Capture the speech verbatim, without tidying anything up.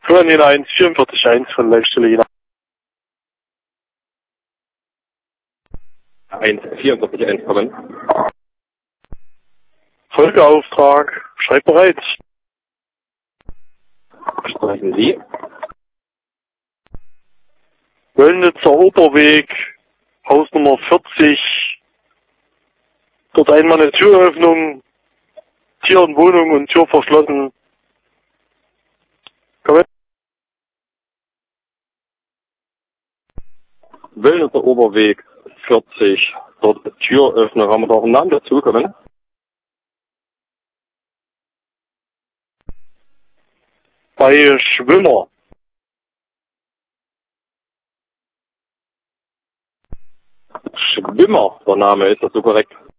Hören Jena eins vierundvierzig eins von Leitstelle Jena. eins vierundvierzig eins kommen. Folgeauftrag, schreib bereit. Sprechen Sie? Wöllnitzer Oberweg, Hausnummer vierzig. Dort einmal eine Türöffnung, Tier und Wohnung und Tür verschlossen. Komm mit. Wöllnitzer Oberweg vierzig. Dort Türöffner. Haben wir da auch einen Namen dazu kommen? Bei Schwimmer. Schwimmer, der Name, ist das so korrekt?